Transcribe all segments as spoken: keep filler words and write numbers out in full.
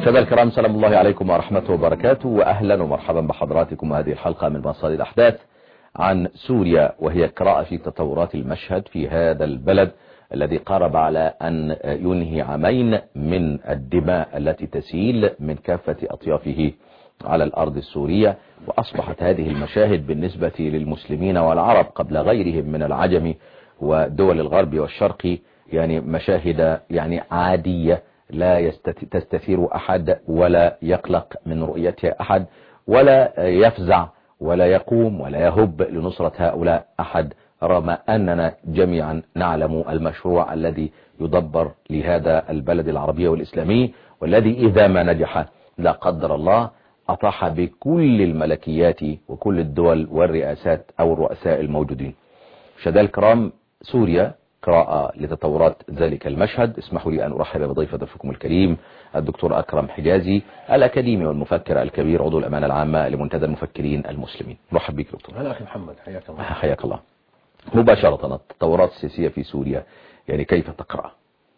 مشاهدينا الكرام، سلام الله عليكم ورحمته وبركاته، وأهلا ومرحبا بحضراتكم هذه الحلقة من مصادر الأحداث عن سوريا، وهي قراءة في تطورات المشهد في هذا البلد الذي قارب على أن ينهي عامين من الدماء التي تسيل من كافة أطيافه على الأرض السورية. وأصبحت هذه المشاهد بالنسبة للمسلمين والعرب قبل غيرهم من العجم ودول الغرب والشرق يعني مشاهد يعني عادية، لا تستثير أحد ولا يقلق من رؤيتها أحد، ولا يفزع ولا يقوم ولا يهب لنصرة هؤلاء أحد، رغم أننا جميعا نعلم المشروع الذي يدبر لهذا البلد العربي والإسلامي، والذي إذا ما نجح لا قدر الله أطاح بكل الملكيات وكل الدول والرئاسات أو الرؤساء الموجودين. مشاهدينا الكرام، سوريا قراءة لتطورات ذلك المشهد. اسمحوا لي أن أرحب بضيف ضيفكم الكريم الدكتور أكرم حجازي، الأكاديمي والمفكر الكبير، عضو الأمانة العامة لمنتدى المفكرين المسلمين. مرحب بك دكتور. هلا أخي محمد، حياك الله. حياك الله. مباشرة، التطورات السياسية في سوريا يعني كيف تقرأ؟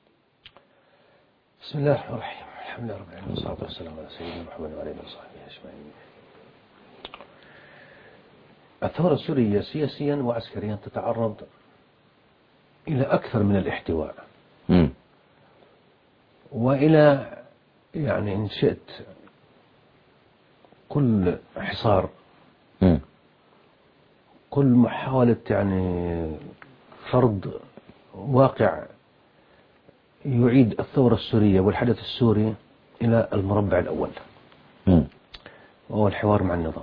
بسم الله الرحمن الرحيم، الحمد لله رب العالمين، والصلاة والسلام على سيدنا محمد وعلى آله وصحبه أجمعين. الثورة السورية سياسيا وعسكريا تتعرض إلى أكثر من الاحتواء م. وإلى يعني إن شئت كل حصار م. كل محاولة يعني فرض واقع يعيد الثورة السورية والحدث السوري إلى المربع الأول م. وهو الحوار مع النظام.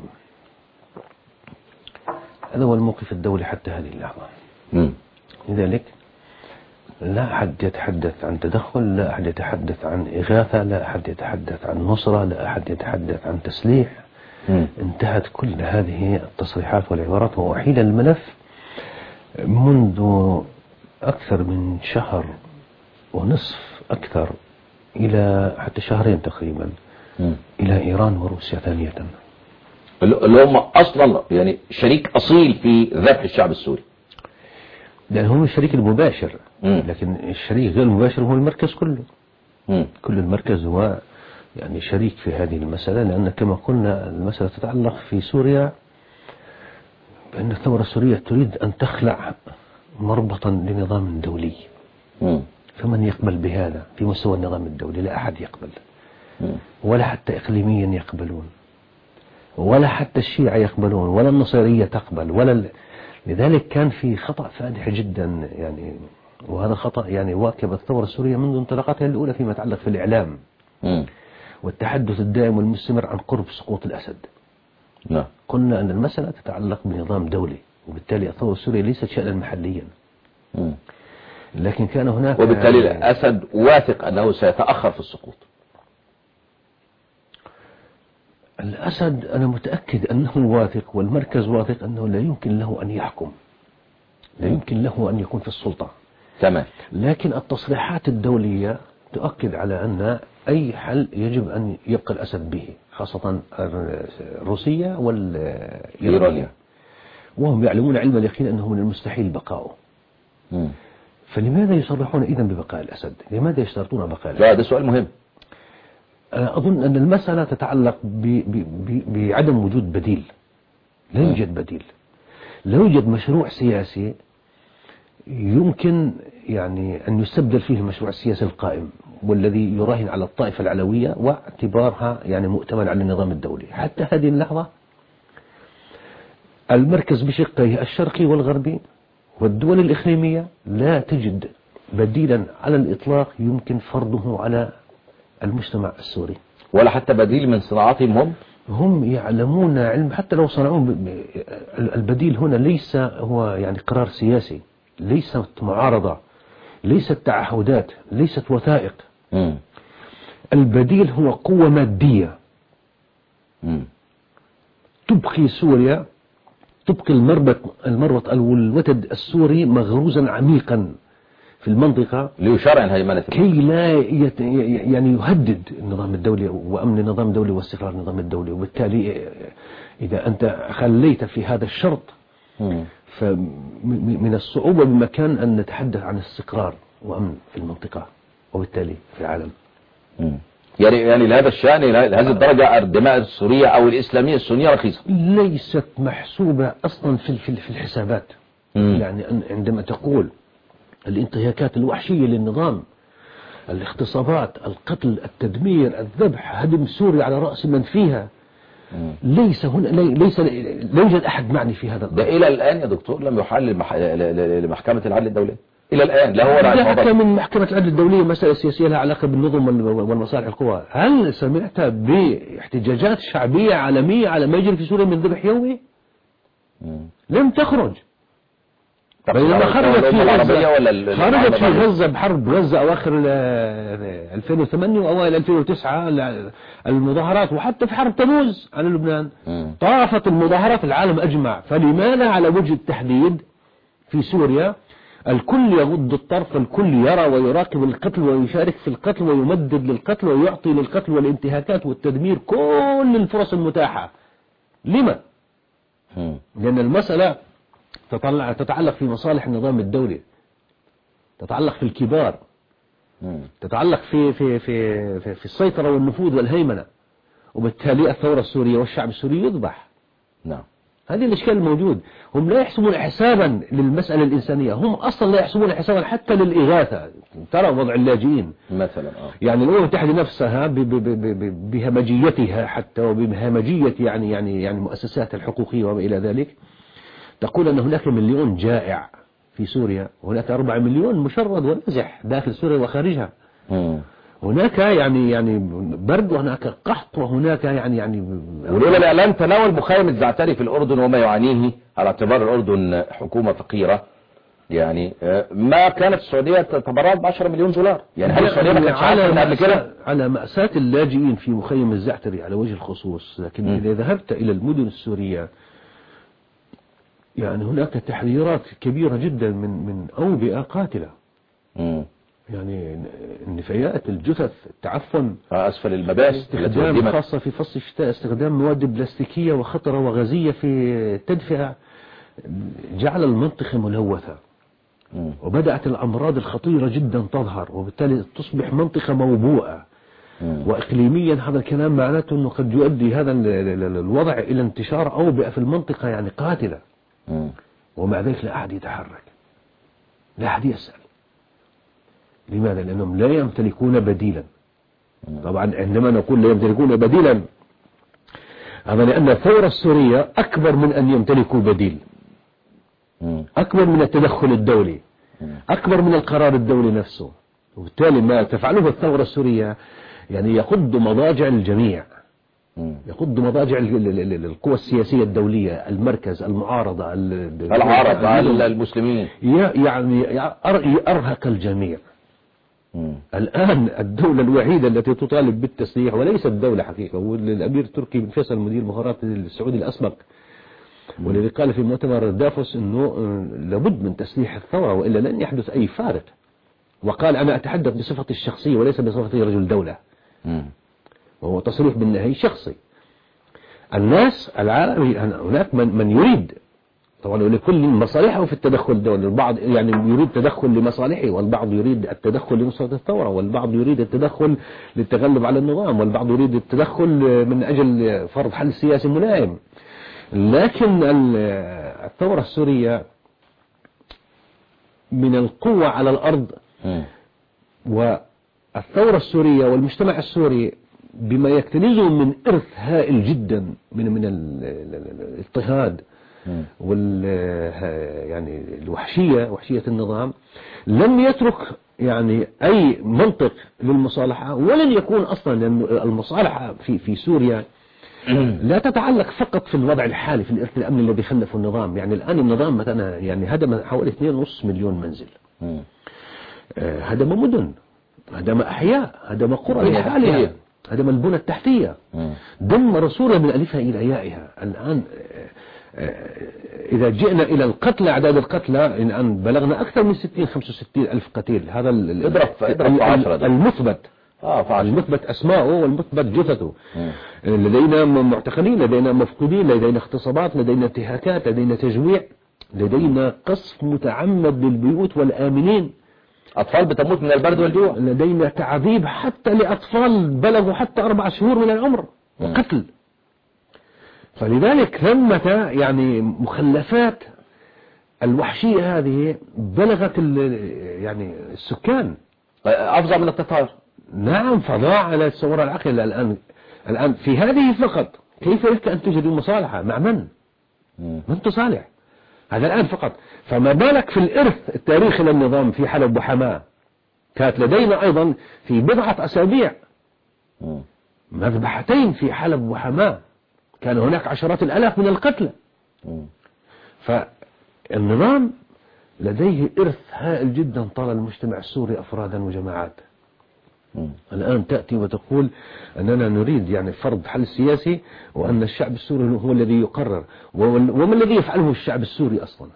هذا هو الموقف الدولي حتى هذه اللحظة. م. لذلك لا أحد يتحدث عن تدخل، لا أحد يتحدث عن إغاثة، لا أحد يتحدث عن نصرة، لا أحد يتحدث عن تسليح. م. انتهت كل هذه التصريحات والعبارات، وأحيل الملف منذ أكثر من شهر ونصف أكثر إلى حتى شهرين تقريبا م. إلى إيران وروسيا ثانية، اللي هم أصلا يعني شريك أصيل في ذبح الشعب السوري، لأن هم الشريك المباشر. م. لكن الشريك غير المباشر هو المركز كله. م. كل المركز هو يعني شريك في هذه المسألة، لأن كما قلنا المسألة تتعلق في سوريا بأن الثورة السورية تريد أن تخلع مربطا لنظام دولي. م. فمن يقبل بهذا في مستوى النظام الدولي؟ لا أحد يقبل، م. ولا حتى إقليميا يقبلون، ولا حتى الشيعة يقبلون، ولا النصيرية تقبل، ولا ال... لذلك كان في خطأ فادح جدا يعني، وهذا خطأ يعني واكب الثورة السورية منذ انطلاقاتها الأولى فيما يتعلق في الإعلام م. والتحدث الدائم والمستمر عن قرب سقوط الأسد. نعم. قلنا أن المسألة تتعلق بنظام دولي، وبالتالي الثورة السورية ليست شأنا محليا. م. لكن كان هناك وبالتالي يعني الأسد واثق أنه سيتأخر في السقوط. الأسد أنا متأكد أنه واثق، والمركز واثق أنه لا يمكن له أن يحكم، لا يمكن له أن يكون في السلطة. تمام. لكن التصريحات الدولية تؤكد على أن أي حل يجب أن يبقى الأسد به، خاصة الروسية والإيرانية، وهم يعلمون علم اليقين أنه من المستحيل بقاؤه. م. فلماذا يصرحون إذن ببقاء الأسد؟ لماذا يشترطون بقاء الأسد؟ لا، هذا سؤال مهم. أنا أظن أن المسألة تتعلق بعدم وجود بديل. لا يوجد بديل، لا يوجد مشروع سياسي يمكن يعني أن يستبدل فيه المشروع السياسي القائم والذي يراهن على الطائفة العلوية واعتبارها يعني مؤتمن على النظام الدولي. حتى هذه اللحظة المركز بشقيه الشرقي والغربي والدول الإقليمية لا تجد بديلا على الإطلاق يمكن فرضه على المجتمع السوري، ولا حتى بديل من صناعاتهم. هم هم يعلمون علم، حتى لو صنعوه البديل هنا ليس هو يعني قرار سياسي، ليست معارضة، ليست تعهدات، ليست وثائق. م. البديل هو قوة مادية م. تبقي سوريا، تبقي المربط المربط الوتد السوري مغروزا عميقا في المنطقة ليشرعن هيمنة كي لا يت... يعني يهدد النظام الدولي وأمن النظام الدولي واستقرار النظام الدولي. وبالتالي إذا أنت خليت في هذا الشرط م. فمن الصعوبة بمكان أن نتحدث عن استقرار وأمن في المنطقة وبالتالي في العالم. م. يعني يعني لهذا الشأن لهذه الدرجة الدماء السورية أو الإسلامية السنية رخيصة؟ ليست محسوبة أصلا في في الحسابات. مم. يعني عندما تقول الانتهاكات الوحشية للنظام، الاغتصابات، القتل، التدمير، الذبح، هدم سوريا على رأس من فيها، مم. ليس هنا ليس لا يوجد أحد معني في هذا الأمر. ده إلى الآن يا دكتور لم يحال لمح... لمحكمة العدل الدولية إلى الآن، لا هو لا حتى من محكمة العدل الدولية مسألة سياسية لها علاقة بالنظم والمصالح القوى. هل سمعت باحتجاجات شعبية عالمية على ما يجري في سوريا من ذبح يومي؟ مم. لم تخرج. بينما خرجت في غزة خرجت في غزة بحرب غزة أواخر ألفين وثمانية وأوائل ألفين وتسعة المظاهرات، وحتى في حرب تموز على لبنان طافت المظاهرات العالم أجمع. فلماذا على وجه التحديد في سوريا الكل يغض الطرف، الكل يرى ويراقب القتل ويشارك في القتل ويمدد للقتل ويعطي للقتل والانتهاكات والتدمير كل الفرص المتاحة؟ لما؟ لأن المسألة تطلع تتعلق في مصالح النظام الدولي، تتعلق في الكبار، تتعلق في في في في, في السيطرة والنفوذ والهيمنة، وبالتالي الثورة السورية والشعب السوري يذبح. نعم، هذه الإشكال الموجود. هم لا يحسبون حسابا للمسألة الإنسانية، هم أصلا لا يحسبون حسابا حتى للإغاثة. ترى وضع اللاجئين مثلا آه. يعني الأمم المتحدة نفسها بهمجيتها حتى وبهمجية يعني يعني يعني مؤسسات الحقوقية وما إلى ذلك تقول أن هناك مليون جائع في سوريا، وهناك أربعة مليون مشرد ونزح داخل سوريا وخارجها. م. هناك يعني يعني برد، وهناك قحط، وهناك يعني يعني ولولا الإعلام تناول مخيم الزعتري في الأردن وما يعانيه على اعتبار الأردن حكومة فقيرة، يعني ما كانت السعودية تبرعت بعشرة مليون دولار. يعني هل السعودية ما كانتش عارفة قبل كده على مأساة اللاجئين في مخيم الزعتري على وجه الخصوص؟ لكن م. إذا ذهبت إلى المدن السورية يعني هناك تحذيرات كبيرة جدا من من أوبئة قاتلة. م. يعني النفايات، الجثث، التعفن، أسفل المباني، استخدام خاصة في فصل الشتاء استخدام مواد بلاستيكية وخطرة وغازية في التدفئة، جعل المنطقة ملوثة. م. وبدأت الأمراض الخطيرة جدا تظهر، وبالتالي تصبح منطقة موبوءة. م. وإقليميا هذا الكلام معناته أنه قد يؤدي هذا الوضع إلى انتشار أوبئة في المنطقة يعني قاتلة. م. ومع ذلك لا أحد يتحرك، لا أحد يسأل. لماذا؟ لأنهم لا يمتلكون بديلا. طبعا عندما نقول لا يمتلكون بديلا هذا لأن الثورة السورية أكبر من أن يمتلكوا بديل، أكبر من التدخل الدولي، أكبر من القرار الدولي نفسه. وبالتالي ما تفعله الثورة السورية يعني يقض مضاجع الجميع، يقض مضاجع القوى السياسية الدولية، المركز، المعارضة، العرب، المسلمين، يعني أرهق الجميع. مم. الآن الدولة الوحيدة التي تطالب بالتسليح، وليست دولة حقيقة، والأمير التركي بن فيصل مدير المخابرات السعودي الأسبق والذي قال في مؤتمر دافوس أنه لابد من تسليح الثورة وإلا لن يحدث أي فارق. وقال أنا أتحدث بصفتي الشخصية وليس بصفتي رجل دولة. مم. وهو تصريح بالنهي شخصي. الناس العالم هناك من, من يريد طبعا لكل مصالحه في التدخل الدولي، البعض يعني يريد تدخل لمصالحه، والبعض يريد التدخل لنصرة الثورة، والبعض يريد التدخل للتغلب على النظام، والبعض يريد التدخل من أجل فرض حل سياسي ملائم. لكن الثورة السورية من القوة على الأرض، والثورة السورية والمجتمع السوري بما يكتنزه من إرث هائل جدا من من الاضطهاد وال يعني الوحشية، وحشية النظام، لم يترك يعني أي منطق للمصالحة، ولن يكون أصلا، لأن المصالحة في في سوريا لا تتعلق فقط في الوضع الحالي في الإرث الأمني الذي خلفه النظام. يعني الآن النظام مثلا يعني هدم حوالي اثنين ونصف مليون منزل، هدم مدن، هدم أحياء، هدم قرى لحالها، هدم البنى التحتية، دمر سوريا من ألفها إلى يائها. الآن إذا جئنا إلى القتلى، أعداد القتلى الآن بلغنا أكثر من ستين خمسة وستين ألف قتيل. هذا المثبت، آه المثبت أسماؤه والمثبت جثته. لدينا معتقلين، لدينا مفقودين، لدينا اغتصابات، لدينا انتهاكات، لدينا تجويع، لدينا قصف متعمد للبيوت والآمنين. أطفال بتموت من البرد والجوع. لدينا تعذيب حتى لأطفال بلغوا حتى أربع شهور من العمر وقتل. فلذلك ثمة يعني مخلفات الوحشية هذه بلغت يعني السكان أفظع من التتار. نعم، فضاع على الصورة العقل. الآن الآن في هذه فقط كيف يمكن أن تجد مصالحة مع من؟ من تصالح؟ هذا الآن فقط. فما بالك في الإرث التاريخي للنظام في حلب وحماة. كانت لدينا أيضا في بضعة أسابيع مذبحتين في حلب وحماة، كان هناك عشرات الآلاف من القتلى. فالنظام لديه إرث هائل جدا طال المجتمع السوري أفرادا وجماعات. الآن تأتي وتقول أننا نريد يعني فرض حل سياسي وأن الشعب السوري هو الذي يقرر. وما الذي يفعله الشعب السوري أصلا؟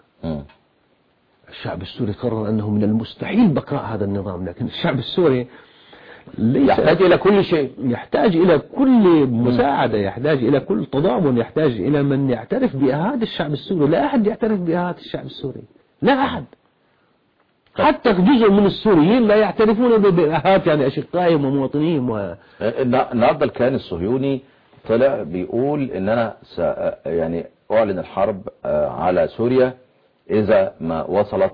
الشعب السوري قرر أنه من المستحيل بقاء هذا النظام، لكن الشعب السوري يحتاج إلى كل شيء، يحتاج إلى كل مساعدة، يحتاج إلى كل تضامن، يحتاج إلى من يعترف بإهات الشعب السوري. لا أحد يعترف بإهات الشعب السوري، لا أحد. حتى جزء من السوريين لا يعترفون بإهات يعني أشقائهم ومواطنيهم. و... النهارده الكيان الصهيوني طلع بيقول إن أنا س... يعني أعلن الحرب على سوريا إذا ما وصلت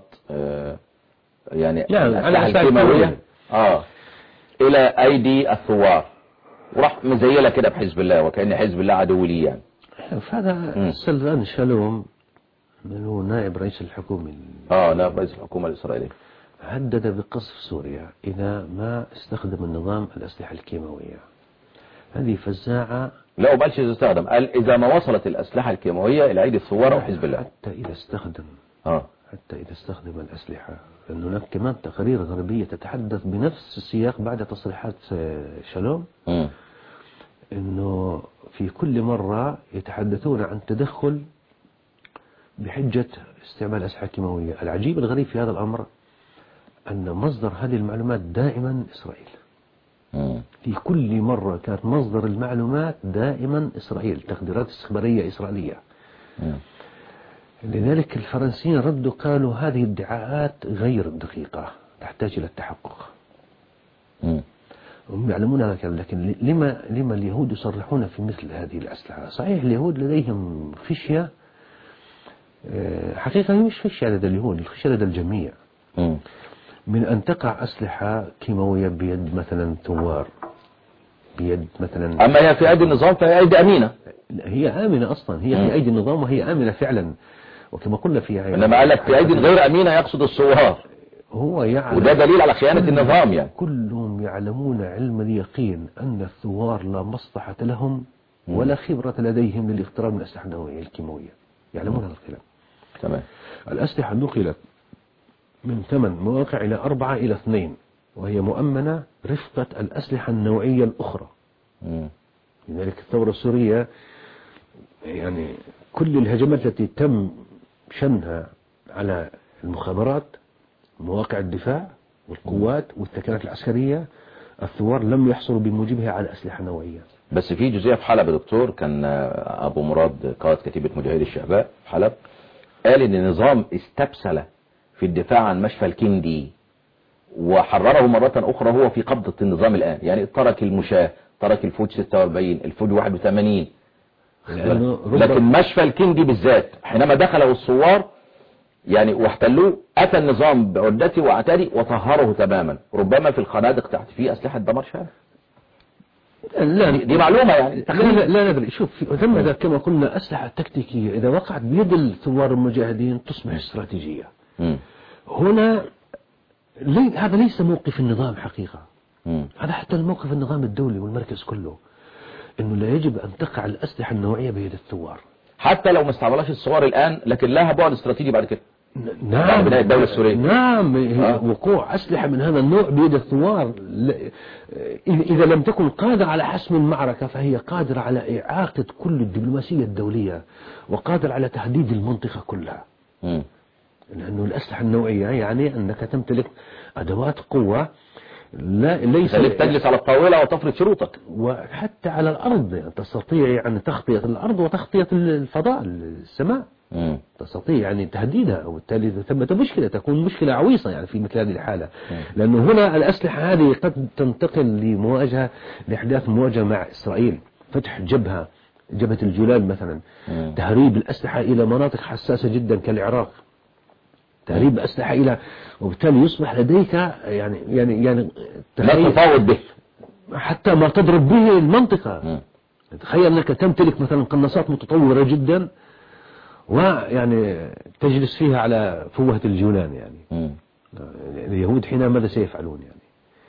يعني الأسلحة الكيماوية اه إلى أيدي الثوار، وراح مزيلة كده بحزب الله وكأن حزب الله عدو لي يعني. فهذا سلفان شالوم من هو نائب رئيس الحكومة اه نائب رئيس الحكومة الإسرائيلية هدد بقصف سوريا إذا ما استخدم النظام الأسلحة الكيماوية. هذه فزاعة. لا وما قالش إذا استخدم، قال إذا ما وصلت الأسلحة الكيماوية إلى أيدي الثوار أو حزب الله. حتى إذا استخدم اه حتى إذا استخدم الأسلحة، لأن هناك كمان تقارير غربية تتحدث بنفس السياق بعد تصريحات شالوم م. إنه في كل مرة يتحدثون عن تدخل بحجة استعمال أسلحة كيماوية. العجيب الغريب في هذا الأمر أن مصدر هذه المعلومات دائما إسرائيل. م. في كل مرة كانت مصدر المعلومات دائما إسرائيل، تقديرات استخبارية إسرائيلية. م. لذلك الفرنسيين ردوا قالوا هذه الادعاءات غير دقيقة تحتاج إلى التحقق. م. هم يعلمون هذا الكلام، لكن لما لما اليهود يصرحون في مثل هذه الأسلحة؟ صحيح اليهود لديهم خشية، حقيقة مش خشية لدى اليهود، الخشية لدى الجميع م. من أن تقع أسلحة كيماوية بيد مثلا ثوار، بيد مثلا. أما هي في أيدي النظام فهي أيدي أمينة. هي آمنة أصلا، هي م. في أيدي النظام وهي آمنة فعلا، وكما قلنا فيها. إنما قال لك في أيدي غير أمينة يقصد الثوار، هو يعلم، وده دليل على خيانة النظام يعني. كلهم يعلمون علم اليقين أن الثوار لا مصلحة لهم ولا خبرة لديهم للاقتراب من الأسلحة النووية الكيماوية، يعلمون هذا الكلام. تمام. الأسلحة نقلت من ثمان مواقع إلى أربعة إلى اثنين، وهي مؤمنة رفقة الأسلحة النوعية الأخرى. م. لذلك الثورة السورية يعني كل الهجمات التي تم شنها على المخابرات، مواقع الدفاع والقوات والثكنات العسكرية، الثوار لم يحصلوا بموجبها على أسلحة نوعية. بس في جزئية في حلب يا دكتور، كان أبو مراد قائد كتيبة مجاهدي الشهباء في حلب قال إن النظام استبسل في الدفاع عن مشفى الكندي وحرره مرة أخرى هو في قبضة النظام الآن، يعني ترك المشاة، ترك الفوج ستة وأربعين، الفوج واحد وثمانين، لكن مشفى الكندي بالذات حينما دخله الثوار يعني واحتلوه أتى النظام بعدته وعتاده وطهره تماما، ربما في الخنادق تحت فيه أسلحة دمار شامل. لا دي, دي معلومة يعني. لا لا, لا ندري. شوف ثم كما قلنا أسلحة تكتيكية إذا وقعت بيد الثوار المجاهدين تصبح استراتيجية. م. هنا لي هذا ليس موقف النظام حقيقة. م. هذا حتى الموقف النظام الدولي والمركز كله، إنه لا يجب أن تقع الأسلحة النوعية بيد الثوار حتى لو ما استعملهاش الثوار الآن، لكن لها بعد استراتيجي بعد كده. نعم بداية الدولة السورية. نعم آه. وقوع أسلحة من هذا النوع بيد الثوار إذا لم تكن قادرة على حسم المعركة فهي قادرة على إعاقة كل الدبلوماسية الدولية وقادرة على تهديد المنطقة كلها. م. لأنه الأسلحة النوعية يعني أنك تمتلك أدوات قوة لا ليس خليك تجلس على الطاولة وتفرض شروطك. وحتى على الأرض يعني تستطيع يعني تغطية الأرض وتغطية الفضاء السماء. مم. تستطيع يعني تهديدها، وبالتالي ثمة مشكلة، تكون مشكلة عويصة يعني في مثل هذه الحالة. لأنه هنا الأسلحة هذه قد تنتقل لمواجهة لأحداث مواجهة مع إسرائيل، فتح جبهة جبهة الجولان مثلا، مم. تهريب الأسلحة إلى مناطق حساسة جدا كالعراق، تهريب الأسلحة إلى، وبالتالي يصبح لديك يعني يعني يعني لا تفاوض به حتى ما تضرب به المنطقة. مم. تخيل أنك تمتلك مثلا قناصات متطورة جدا ويعني تجلس فيها على فوهة الجولان يعني. مم. اليهود حين ماذا سيفعلون يعني؟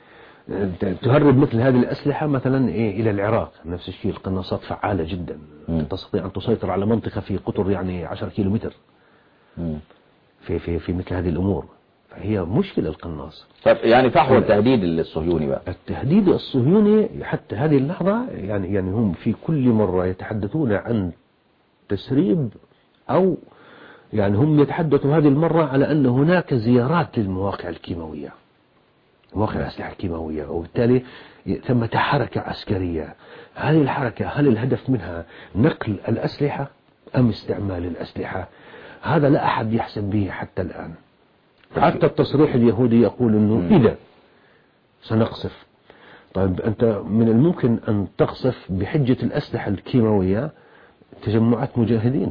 تهرب مثل هذه الأسلحة مثلا إيه إلى العراق، نفس الشيء، القناصات فعالة جدا. مم. تستطيع أن تسيطر على منطقة في قطر يعني عشرة كيلومتر. مم. في في في مثل هذه الأمور، فهي مشكلة القناص. طب يعني فحوى التهديد الصهيوني بقى. التهديد الصهيوني حتى هذه اللحظة يعني يعني هم في كل مرة يتحدثون عن تسريب، أو يعني هم يتحدثوا هذه المرة على أن هناك زيارات للمواقع الكيماوية، مواقع الأسلحة الكيماوية، وبالتالي ثمة حركة عسكرية. هذه الحركة هل الهدف منها نقل الأسلحة أم استعمال الأسلحة؟ هذا لا أحد يحسب به حتى الآن. حتى التصريح اليهودي يقول أنه إذا سنقصف، طيب أنت من الممكن أن تقصف بحجة الأسلحة الكيماوية تجمعات مجاهدين،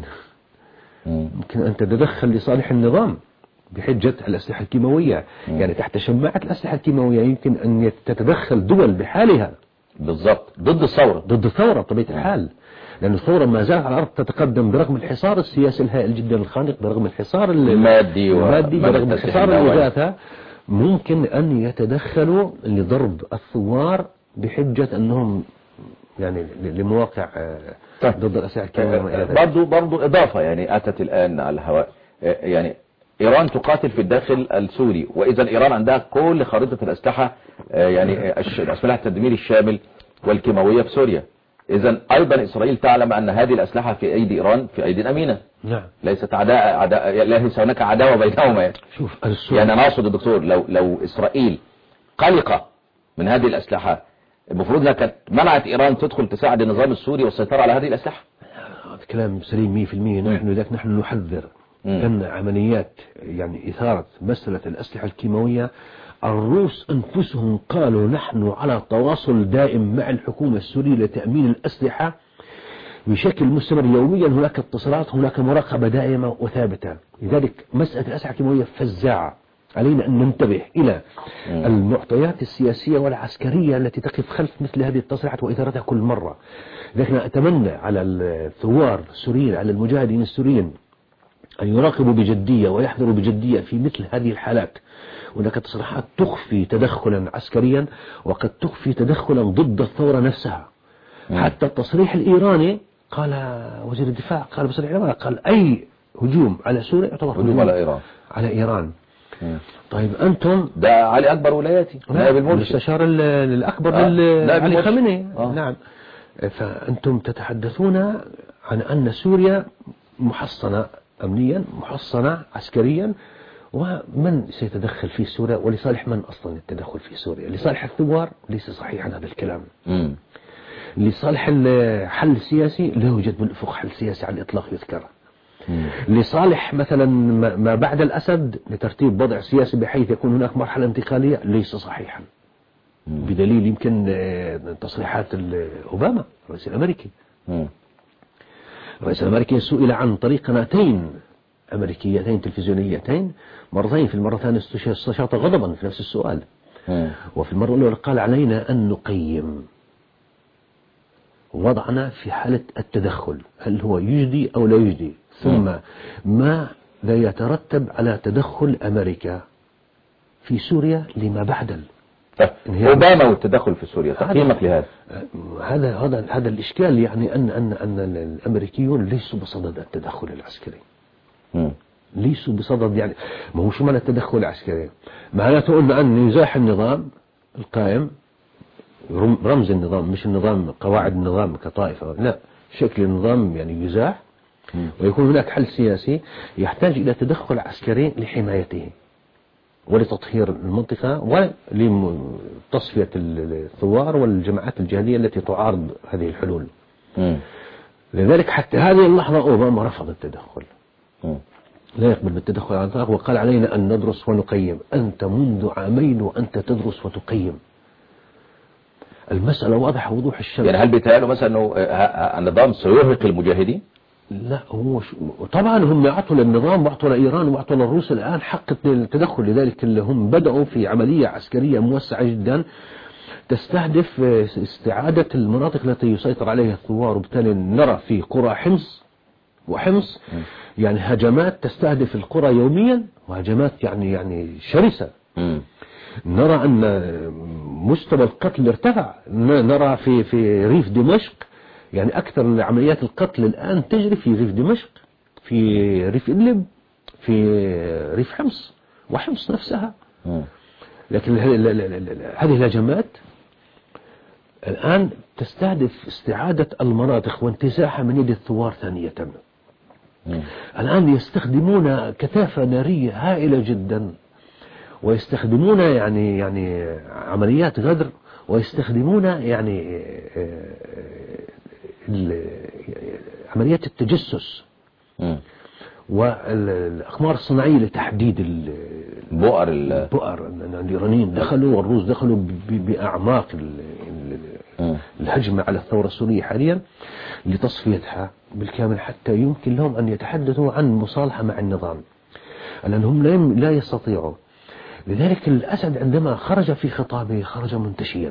ممكن أن تتدخل لصالح النظام بحجة الأسلحة الكيماوية. يعني تحت شماعة الأسلحة الكيماوية يمكن أن تتدخل دول بحالها بالضبط ضد الثورة، ضد الثورة بطبيعة الحال، لأن الثورة ما زالت على الأرض تتقدم برغم الحصار السياسي الهائل جدا الخانق، برغم الحصار المادي والمادي، برغم الحصار اللي ذاتها. ممكن أن يتدخلوا لضرب الثوار بحجة أنهم يعني لمواقع ضد الأسلحة الكيماوية. برضو برضو إضافة يعني أتت الآن على الهواء، يعني إيران تقاتل في الداخل السوري، وإذا إيران عندها كل خريطة الأسلحة يعني الأسلحة التدمير الشامل والكيماوية في سوريا. إذا أيضا إسرائيل تعلم أن هذه الأسلحة في أيدي إيران في أيدي أمينة. نعم. ليست عداء عداء ليس هناك عداوة بينهما يعني. شوف يعني أنا أقصد الدكتور لو لو إسرائيل قلقة من هذه الأسلحة، المفروض انها كانت منعت إيران تدخل تساعد النظام السوري والسيطرة على هذه الأسلحة. هذا كلام سليم مية في المية. نحن لذلك نحن نحذر أن عمليات يعني إثارة مسألة الأسلحة الكيماوية، الروس أنفسهم قالوا نحن على تواصل دائم مع الحكومة السورية لتأمين الأسلحة بشكل مستمر يوميا. هناك اتصالات، هناك مراقبة دائمة وثابتة. لذلك مسألة الأسلحة الكيماوية فزاعة، علينا أن ننتبه إلى المعطيات السياسية والعسكرية التي تقف خلف مثل هذه التصريحات وإثارتها كل مرة. لكن أتمنى على الثوار السوريين، على المجاهدين السوريين، أن يراقبوا بجدية ويحذروا بجدية في مثل هذه الحالات. هناك تصريحات تخفي تدخلا عسكريا وقد تخفي تدخلا ضد الثورة نفسها. حتى التصريح الإيراني قال وزير الدفاع قال بصريح العبارة، قال أي هجوم على سوريا يعتبر هجوم على إيران على إيران. مم. طيب أنتم ده علي أكبر ولاياتي نائب المستشار الأكبر آه. لعلي خامنئي. آه. نعم. فأنتم تتحدثون عن أن سوريا محصنة أمنيا، محصنة عسكريا، ومن سيتدخل في سوريا ولصالح من أصلا التدخل في سوريا؟ لصالح الثوار؟ ليس صحيحا هذا الكلام. مم. لصالح الحل السياسي؟ لا يوجد بالأفق حل سياسي على الإطلاق يذكر. مم. لصالح مثلا ما بعد الأسد لترتيب وضع سياسي بحيث يكون هناك مرحلة انتقالية؟ ليس صحيحا. مم. بدليل يمكن تصريحات أوباما الرئيس الأمريكي. مم. الرئيس الأمريكي سئل عن طريق قناتين أمريكيتين تلفزيونيتين مرتين، في المرتين استشاط غضبا في نفس السؤال. مم. وفي المرة الأولى قال علينا أن نقيم وضعنا في حالة التدخل، هل هو يجدي أو لا يجدي، ثم ما لا يترتب على تدخل أمريكا في سوريا لما بعد أوباما والتدخل في سوريا. تقييمك لهذا؟ هذا هذا هذا الإشكال، يعني أن أن أن الأمريكيون ليسوا بصدد التدخل العسكري. م. ليسوا بصدد، يعني ما هو شو معنى التدخل العسكري؟ معناته أن أن يزاح النظام القائم، رمز النظام مش النظام قواعد النظام كطائفة، لا، شكل النظام يعني يزاح، م. ويكون هناك حل سياسي يحتاج إلى تدخل عسكري لحمايته. ولتطهير المنطقة ولتصفية الثوار والجماعات الجهادية التي تعارض هذه الحلول. م. لذلك حتى هذه اللحظة أوباما رفض التدخل، م. لا يقبل بالتدخل على الإطلاق، وقال علينا أن ندرس ونقيم. أنت منذ عامين وأنت تدرس وتقيم. المسألة واضحة وضوح الشمس. يعني هل بيتهيألوا مثلا أنه النظام سيرهق المجاهدين؟ لا، هو طبعا هم يعطوا للنظام ويعطوا لإيران ويعطوا للروس الآن حق التدخل. لذلك هم بدأوا في عملية عسكرية موسعة جدا تستهدف استعادة المناطق التي يسيطر عليها الثوار، وبالتالي نرى في قرى حمص وحمص يعني هجمات تستهدف القرى يوميا، وهجمات يعني يعني شرسة. م. نرى أن مستوى القتل ارتفع. نرى في في ريف دمشق يعني أكثر عمليات القتل الآن تجري في ريف دمشق، في ريف إدلب، في ريف حمص وحمص نفسها. م. لكن هذه الهجمات الآن تستهدف استعادة المناطق وانتزاعها من يد الثوار ثانية. م. الآن يستخدمون كثافة نارية هائلة جدا، ويستخدمون يعني يعني عمليات غدر، ويستخدمون يعني عمليات التجسس م. والأقمار الصناعية لتحديد البؤر البؤر. الإيرانيين دخلوا والروس دخلوا بأعماق الهجمة على الثورة السورية حاليا لتصفيتها بالكامل، حتى يمكن لهم أن يتحدثوا عن مصالحة مع النظام، لأنهم لا يستطيعوا. لذلك الأسد عندما خرج في خطابه خرج منتشيا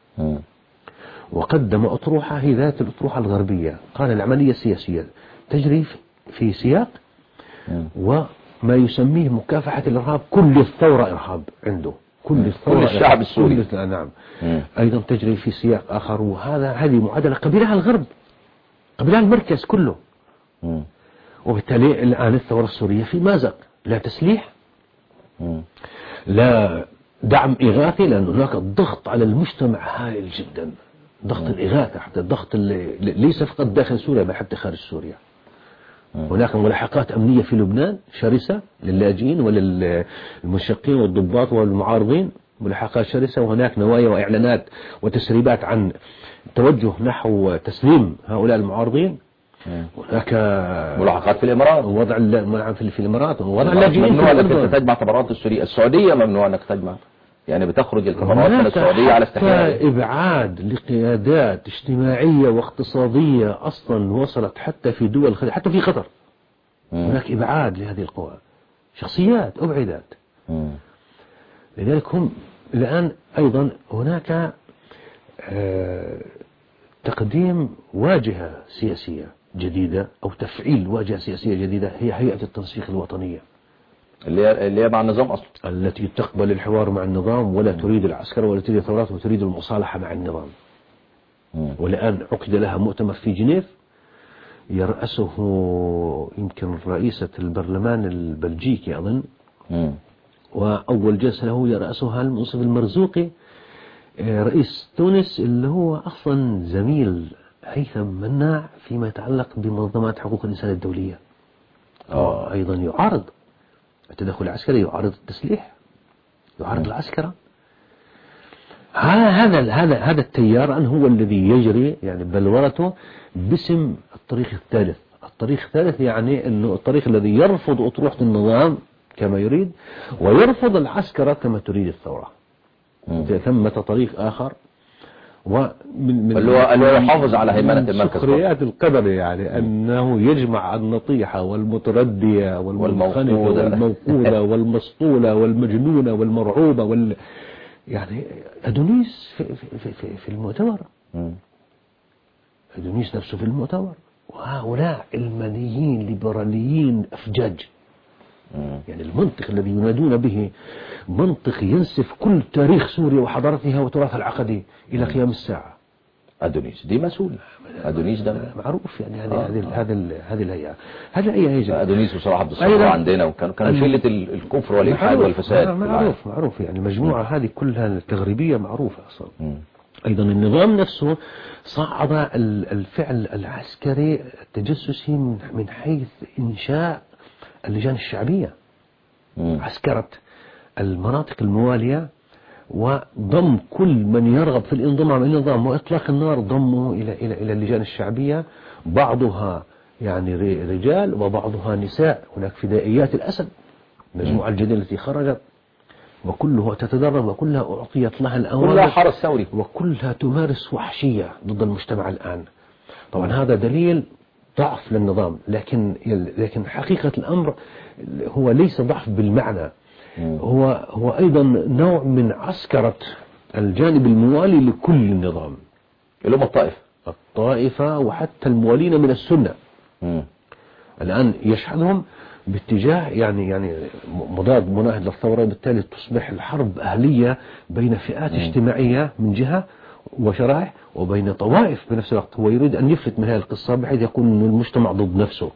وقدم أطروحة هي ذات الأطروحة الغربية. قال العملية السياسية تجري في سياق وما يسميه مكافحة الإرهاب. كل الثورة إرهاب عنده، كل الثورة كل الشعب السوري. نعم. مم. أيضا تجري في سياق آخر، وهذا هذه معادلة قبلها الغرب، قبلها المركز كله. مم. وبالتالي الآن الثورة السورية في مازق، لا تسليح، مم. لا دعم إغاثي، لأن هناك ضغط على المجتمع هائل جدا، ضغط مم. الإغاثة، حتى الضغط اللي ليس فقط داخل سوريا بل حتى خارج سوريا. هناك ملاحقات أمنية في لبنان شرسة للاجئين وللمنشقين والضباط والمعارضين، ملاحقات شرسة، وهناك نوايا وإعلانات وتسريبات عن توجه نحو تسليم هؤلاء المعارضين. هناك ملاحقات في الإمارات، وضع في الإمارات، ووضع اللاجئين ممنوع أنك تجمع تبرعات السورية. السعودية ممنوع أنك تجمع، يعني بتخرج التبرعات من السعودية على استحياء. إبعاد لقيادات اجتماعية واقتصادية أصلا وصلت حتى في دول الخليج، حتى في قطر. مم. هناك إبعاد لهذه القوى، شخصيات أبعدت. مم. لذلك هم الآن أيضا هناك آه تقديم واجهة سياسية جديدة أو تفعيل واجهة سياسية جديدة، هي هيئة التنسيق الوطنية اللي هي اللي هي مع النظام أصلا، التي تقبل الحوار مع النظام ولا مم. تريد العسكر ولا تريد الثورات وتريد المصالحة مع النظام. مم. والآن عقد لها مؤتمر في جنيف يرأسه يمكن رئيسة البرلمان البلجيكي أظن. مم. وأول جلسة له يرأسها المنصف المرزوقي رئيس تونس، اللي هو أصلا زميل هيثم مناع فيما يتعلق بمنظمات حقوق الإنسان الدولية. أوه. أيضا يعارض التدخل العسكري، يعارض التسليح، يعارض م. العسكرة. هذا هذا هذا التيار أن هو الذي يجري يعني بلورته باسم الطريق الثالث. الطريق الثالث يعني أنه الطريق الذي يرفض أطروحة النظام كما يريد ويرفض العسكرة كما تريد الثورة. ثمة طريق آخر ومن من اللي هو اللي هو يحافظ على هيمنة المركز. سخريات القدر يعني أنه يجمع النطيحة والمتردية والمنخنقة والموقودة والمسطولة والمجنونة والمرعوبة وال يعني أدونيس في في في, في المؤتمر. أدونيس نفسه في المؤتمر، وهؤلاء علمانيين ليبراليين أفجاج. يعني المنطق الذي ينادون به منطق ينسف كل تاريخ سوريا وحضارتها وتراثها العقدي إلى قيام الساعة. أدونيس دي مسؤول، أدونيس ده معروف يعني هذه هذه هذه هذه الهيئة هذه الهيئة يجب. أدونيس وصلاح عبد الصبور عندنا، وكانوا كانوا شلة الكفر والإلحاد والفساد. معروف معروف يعني المجموعة م. هذه كلها التغريبية معروفة أصلا. م. أيضا النظام نفسه صعد الفعل العسكري التجسسي من حيث إنشاء اللجان الشعبية. مم. عسكرة المناطق الموالية وضم كل من يرغب في الانضمام إلى النظام وإطلاق النار ضمه إلى إلى إلى اللجان الشعبية، بعضها يعني رجال وبعضها نساء. هناك فدائيات الأسد مجموعة الجديدة التي خرجت وكلها تتدرب وكلها أعطيت لها الأوامر، كلها حرس ثوري، وكلها تمارس وحشية ضد المجتمع الآن. طبعا هذا دليل ضعف للنظام، لكن لكن حقيقة الأمر هو ليس ضعف بالمعنى، هو هو أيضا نوع من عسكرة الجانب الموالي لكل النظام اللي هم الطائفة الطائفة وحتى الموالين من السنة. م. الآن يشحنهم باتجاه يعني يعني مضاد مناهض للثورة، وبالتالي تصبح الحرب أهلية بين فئات م. اجتماعية من جهة وشرائح وبين طوائف بنفس الوقت. هو يريد أن يفلت من هذه القصة بحيث يكون المجتمع ضد نفسه.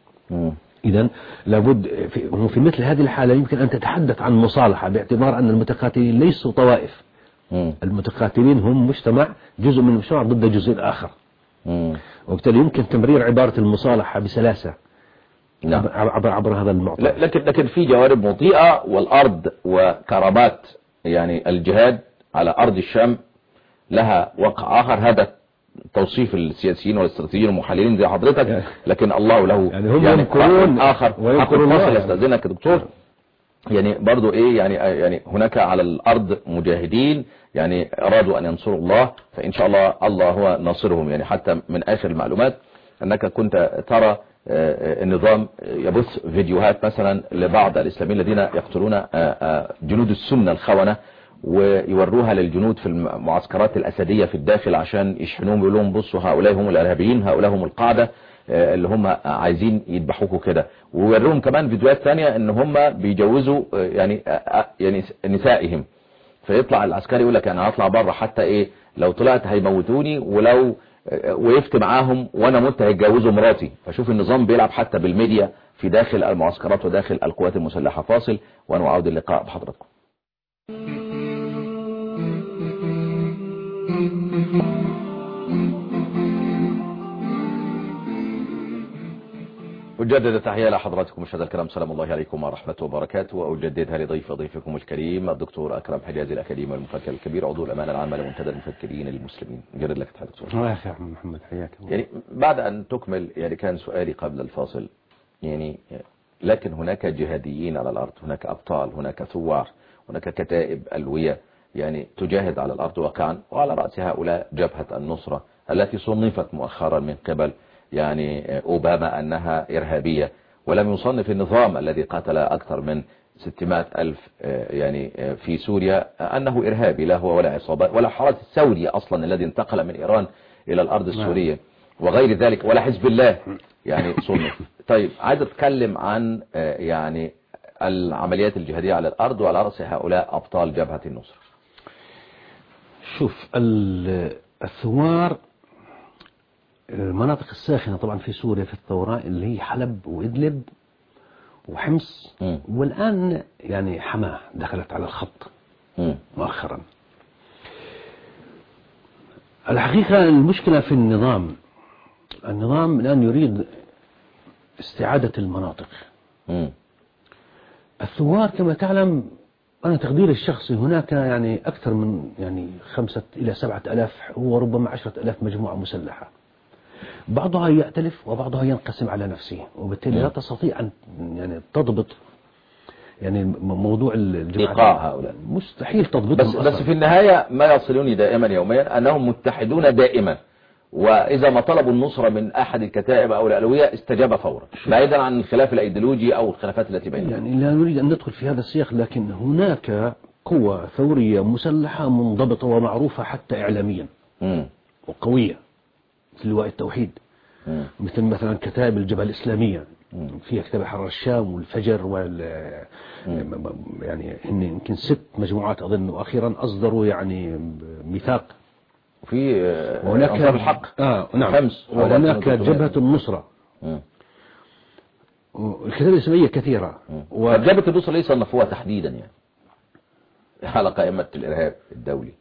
إذن لابد في, في مثل هذه الحالة يمكن أن تتحدث عن مصالحة، باعتبار أن المتقاتلين ليسوا طوائف. مم. المتقاتلين هم مجتمع، جزء من المجتمع ضد الجزء الآخر. مم. وبالتالي يمكن تمرير عبارة المصالحة بسلاسة. نعم. عبر, عبر هذا المعطى. لكن لكن في جوانب مضيئة، والأرض وكرامات يعني الجهاد على أرض الشام لها وقع آخر. هذا توصيف السياسيين والاستراتيجيين والمحللين زي حضرتك، لكن الله له يعني هم يعني ينكرون آخر. وينكرون الله. يستأذنك دكتور، يعني برضو ايه يعني يعني هناك على الأرض مجاهدين يعني أرادوا أن ينصروا الله، فإن شاء الله الله هو ناصرهم. يعني حتى من آخر المعلومات أنك كنت ترى النظام يبث فيديوهات مثلا لبعض الإسلاميين الذين يقتلون جنود السنة الخونة، ويوروها للجنود في المعسكرات الأسدية في الداخل عشان يشحنوهم، يقول لهم بصوا هؤلاء هم الإرهابيين، هؤلاء هم القاعدة اللي هم عايزين يذبحوكوا كده. ويوروهم كمان فيديوهات ثانية ان هم بيجوزوا يعني يعني نسائهم، فيطلع العسكري يقول لك انا هطلع بره حتى ايه لو طلعت هيموتوني، ولو وقفت معاهم وانا مت هيتجوزوا مراتي. فشوف النظام بيلعب حتى بالميديا في داخل المعسكرات وداخل القوات المسلحة. فاصل وانا اعود اللقاء بحضراتكم. أجدد التحية لحضراتكم مشاهدينا الكرام، سلام الله عليكم ورحمة وبركاته، وأجددها لضيف ضيفكم الكريم الدكتور أكرم حجازي الأكاديمي والمفكر الكبير، عضو الأمانة العامة لمنتدى المفكرين المسلمين. جدد لك التحية دكتور. الله يا أخي محمد، حياك الله. يعني بعد أن تكمل، يعني كان سؤالي قبل الفاصل يعني، لكن هناك جهاديين على الأرض، هناك أبطال، هناك ثوار، هناك كتائب ألوية يعني تجاهد على الأرض واقعا، وعلى رأس هؤلاء جبهة النصرة التي صنفت مؤخرا من قبل يعني أوباما أنها إرهابية، ولم يصنف النظام الذي قتل أكثر من ستمائة ألف يعني في سوريا أنه إرهابي، لا هو ولا عصابات ولا حرس الثوري أصلا الذي انتقل من إيران إلى الأرض السورية وغير ذلك، ولا حزب الله يعني صنف. طيب عايز أتكلم عن يعني العمليات الجهادية على الأرض، وعلى رأس هؤلاء أبطال جبهة النصر. شوف الثوار، المناطق الساخنة طبعا في سوريا في الثورة اللي هي حلب وإدلب وحمص، م. والآن يعني حماه دخلت على الخط م. مؤخرا. الحقيقة المشكلة في النظام، النظام الآن يريد استعادة المناطق. م. الثوار كما تعلم، أنا تقديري الشخصي هناك يعني أكثر من يعني خمسة إلى سبعة ألاف وربما عشرة ألاف مجموعة مسلحة، بعضها يأتلف وبعضها ينقسم على نفسه، وبالتالي لا تستطيع أن يعني تضبط يعني موضوع إيقاع هؤلاء، مستحيل تضبطهم. بس, بس في النهاية ما يصلوني دائما يوميا أنهم متحدون دائما، وإذا ما طلبوا النصرة من أحد الكتائب أو الألوية استجاب فورا، بعيدا عن الخلاف الأيديولوجي أو الخلافات التي بينهم. يعني لا نريد أن ندخل في هذا السياق، لكن هناك قوة ثورية مسلحة منضبطة ومعروفة حتى إعلاميا م. وقوية، مثل لواء التوحيد، م. مثل مثلا كتائب الجبهة الإسلامية، م. فيها كتاب حرر الشام والفجر وال م. يعني يمكن ست مجموعات أظن، وأخيرا أصدروا يعني ميثاق. وفي هناك أنصار الحق آه نعم، وهناك جبهة النصرة، الكتائب الإسلامية كثيرة. وجبهة النصرة ليس صنفوها تحديدا يعني على قائمة الإرهاب الدولي.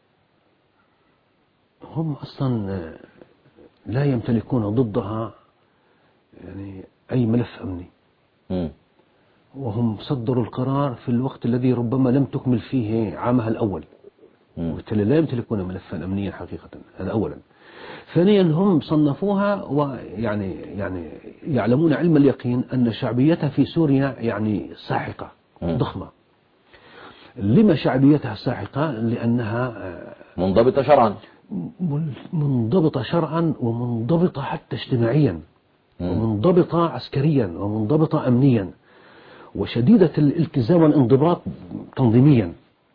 هم أصلا لا يمتلكون ضدها يعني أي ملف أمني. م. وهم صدروا القرار في الوقت الذي ربما لم تكمل فيه عامها الأول، وبالتالي لا يمتلكون ملفا أمنيا حقيقة. هذا أولا. ثانيا هم صنفوها ويعني يعني يعلمون علم اليقين أن شعبيتها في سوريا يعني ساحقة ضخمة. لما شعبيتها ساحقة؟ لأنها منضبطة شرعا، منضبطة شرعا ومنضبطة حتى اجتماعيا، ومنضبطة عسكريا، ومنضبطة أمنيا، وشديدة الالتزام والانضباط تنظيميا.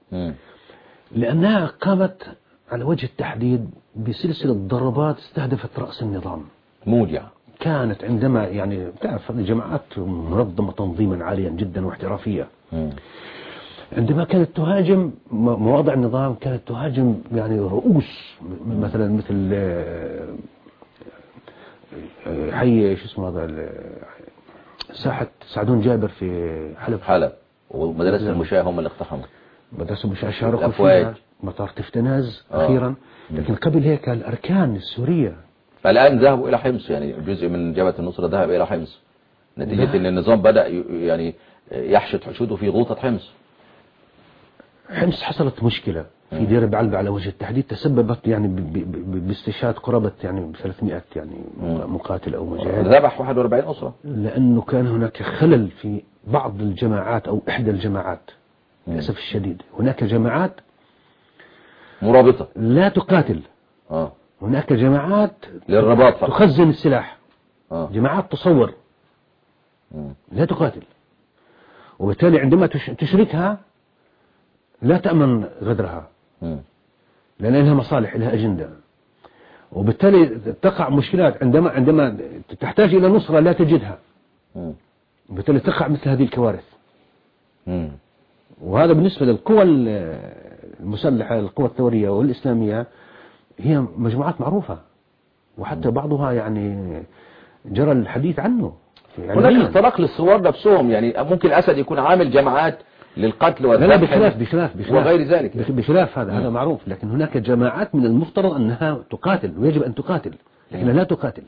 لأنها قامت على وجه التحديد بسلسلة ضربات استهدفت رأس النظام موجع. كانت عندما يعني تعرف الجماعات منظمة تنظيما عاليا جدا واحترافية. م. عندما كانت تهاجم مواضع النظام كانت تهاجم يعني رؤوس، مثلا مثل حي شو اسمه هذا ساحة سعدون جابر في حلب حلب ومدرسة المشاة هم اللي اقتحموا مدرسة المشاة شاركوا فيها، مطار تفتناز آه. أخيرا. لكن قبل هيك الأركان السورية فالآن ذهبوا إلى حمص، يعني جزء من جبهة النصرة ذهب إلى حمص نتيجة أن النظام بدأ يعني يحشد حشوده في غوطة حمص. حمص حصلت مشكلة في دير بعلبة على وجه التحديد تسببت يعني باستشهاد قرابة يعني ثلاثمائة يعني مقاتل أو مجاهد، ذبح واحد وأربعين أسرة، لأنه كان هناك خلل في بعض الجماعات أو إحدى الجماعات. للأسف الشديد هناك جماعات مرابطة لا تقاتل، آه. هناك جماعات للرباط فقط تخزن السلاح، آه. جماعات تصور مم. لا تقاتل، وبالتالي عندما تشركها لا تأمن غدرها م. لأن لها مصالح، لها أجندة، وبالتالي تقع مشكلات عندما عندما تحتاج إلى نصرة لا تجدها، م. وبالتالي تقع مثل هذه الكوارث. م. وهذا بالنسبة للقوى المسلحة، القوى الثورية والإسلامية، هي مجموعات معروفة، وحتى م. بعضها يعني جرى الحديث عنه. هناك اختراق للثوار نفسهم، يعني ممكن الأسد يكون عامل جماعات للقتل والذبح، لا بخلاف بخلاف بخلاف وغير ذلك، بخلاف هذا هذا معروف. لكن هناك جماعات من المفترض أنها تقاتل ويجب أن تقاتل، لكنها لا تقاتل.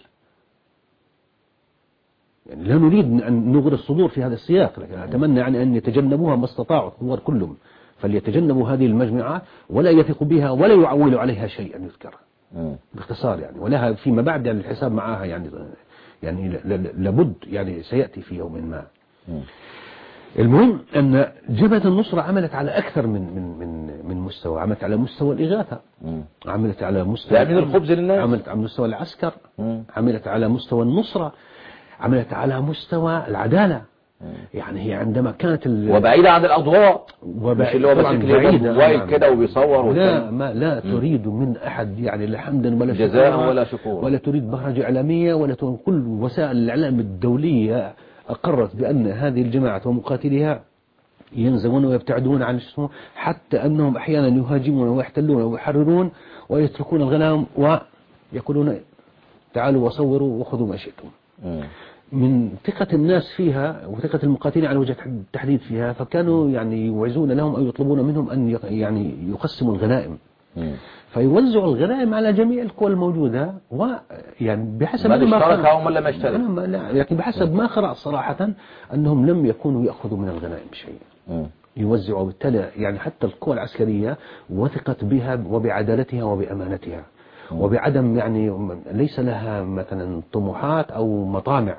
يعني لا نريد أن نغري الصدور في هذا السياق، لكن أتمنى يعني أن يتجنبوها ما استطاعوا الثوار كلهم، فليتجنبوا هذه المجموعات ولا يثقوا بها ولا يعولوا عليها شيئا يذكر باختصار يعني، ولها فيما بعد يعني الحساب معها يعني يعني لابد يعني سيأتي في يوم ما. م. المهم أن جبهة النصرة عملت على أكثر من من من من مستوى، عملت على مستوى الإغاثة، م. عملت على مستوى تأمين الخبز للناس، عملت على مستوى العسكر، م. عملت على مستوى النصرة، عملت على مستوى العدالة. م. يعني هي عندما كانت وبعيدة عن الأضواء، مش اللي هو بعيدة موبايل كده وبيصور، لا ما لا م. تريد من أحد يعني لا حمدا ولا جزاء ولا شكورا، ولا تريد بهرجة إعلامية، ولا تريد. كل وسائل الإعلام الدولية أقرت بأن هذه الجماعة ومقاتليها ينزوون ويبتعدون عن اسمه، حتى أنهم أحيانا يهاجمون ويحتلون ويحررون ويتركون الغنم ويقولون تعالوا وصوروا وخذوا ما شئتم. من ثقة الناس فيها وثقة المقاتلين على وجه التحديد فيها، فكانوا يعني يوعزون لهم أو يطلبون منهم أن يعني يقسموا الغنائم، فيوزعوا الغنائم على جميع القوى الموجودة، ويعني بحسب ما اشترك هم ولا ما اشترك، لكن بحسب ما قرأ صراحة أنهم لم يكونوا يأخذوا من الغنائم شيء، يوزعوا. بالتالي يعني حتى القوى العسكرية وثقت بها وبعدالتها وبأمانتها، وبعدم يعني ليس لها مثلا طموحات أو مطامع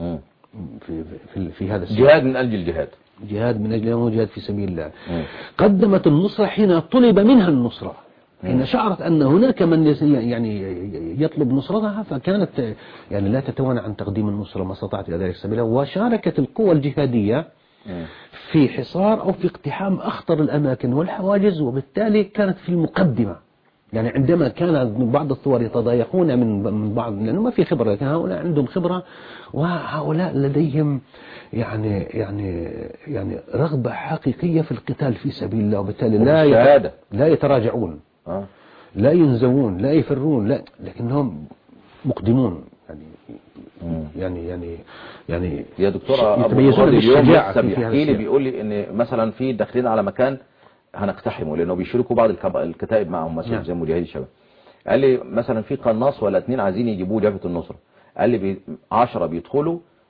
في في في هذا السبب. جهاد من أجل الجهاد، جهاد من أجل جهاد في سبيل الله. م. قدمت النصرة حين طلب منها النصرة، حين شعرت أن هناك من يعني يطلب نصرتها، فكانت يعني لا تتوانى عن تقديم النصرة ما استطاعت إلى ذلك سبيلا. وشاركت القوى الجهادية في حصار أو في اقتحام أخطر الأماكن والحواجز، وبالتالي كانت في المقدمة. يعني عندما كان بعض الثوار يتضايقون من بعض لأنه ما في خبرة، لكن هؤلاء عندهم خبرة، وهؤلاء لديهم يعني يعني يعني رغبة حقيقية في القتال في سبيل الله، وبالتالي لا لا يتراجعون، آه. لا ينزوون، لا يفرون، لا، لكنهم مقدمون يعني مم. يعني يعني يعني يا دكتور يتميزون بالشجاعة. لسه بيحكي لي بيقول لي ان مثلا في داخلين على مكان هنقتحمه، لانه بيشاركوا بعض الكتائب معهم مثلا زي مجاهدي الشباب. قال لي مثلا في قناص ولا اتنين عايزين يجيبوه جبهة النصرة، قال لي عشرة بيدخلوا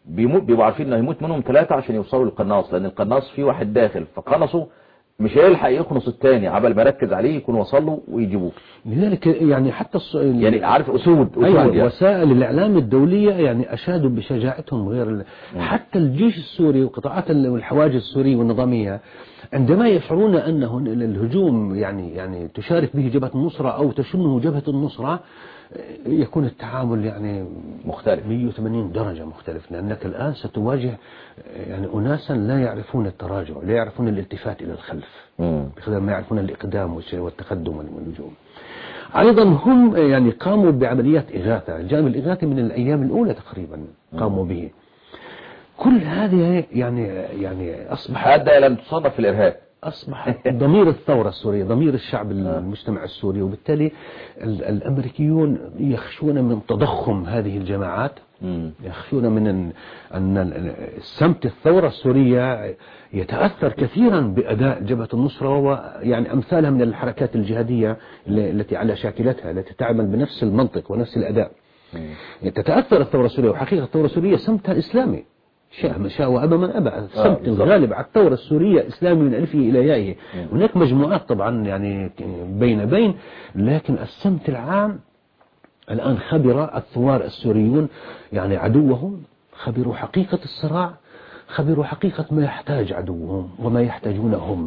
بيموت بيبقوا عارفين انه هيموت منهم ثلاثة عشان يوصلوا للقناص، لان القناص فيه واحد داخل فقنصه مش هيلحق يقنص الثاني، عبل ما يركز عليه يكون وصل له ويجيبوه. لذلك يعني حتى الص... يعني عارف اسود اسود أيوة يعني. وسائل الاعلام الدوليه يعني اشادوا بشجاعتهم غير ال... حتى الجيش السوري وقطاعات والحواجز السوريه والنظاميه عندما يشعرون انه الهجوم يعني يعني تشارك به جبهه النصره او تشنه جبهه النصره يكون التعامل يعني مختلف مئة وثمانين درجة مختلف، لأنك الآن ستواجه يعني أناسا لا يعرفون التراجع، لا يعرفون الالتفات إلى الخلف بقدر ما يعرفون الإقدام والتقدم واللجوء. أيضا هم يعني قاموا بعمليات إغاثة، الجانب الإغاثي من الأيام الأولى تقريبا قاموا به. كل هذه يعني يعني أصبح هذا لم تصنف في الإرهاب، أصبح ضمير الثورة السورية، ضمير الشعب المجتمع السوري، وبالتالي الأمريكيون يخشون من تضخم هذه الجماعات، يخشون من أن سمت الثورة السورية يتأثر كثيرا بأداء جبهة النصرة ويعني أمثالها من الحركات الجهادية التي على شاكلتها التي تعمل بنفس المنطق ونفس الأداء. تتأثر الثورة السورية، وحقيقة الثورة السورية سمتها إسلامي، شاء من شاء وأبى من أبى، السمت الغالب على الثورة السورية إسلامي من ألفه إلى يائه. هناك مجموعات طبعا يعني بين بين، لكن السمت العام الآن خبر الثوار السوريون يعني عدوهم، خبروا حقيقة الصراع، خبروا حقيقة ما يحتاج عدوهم وما يحتاجونه هم.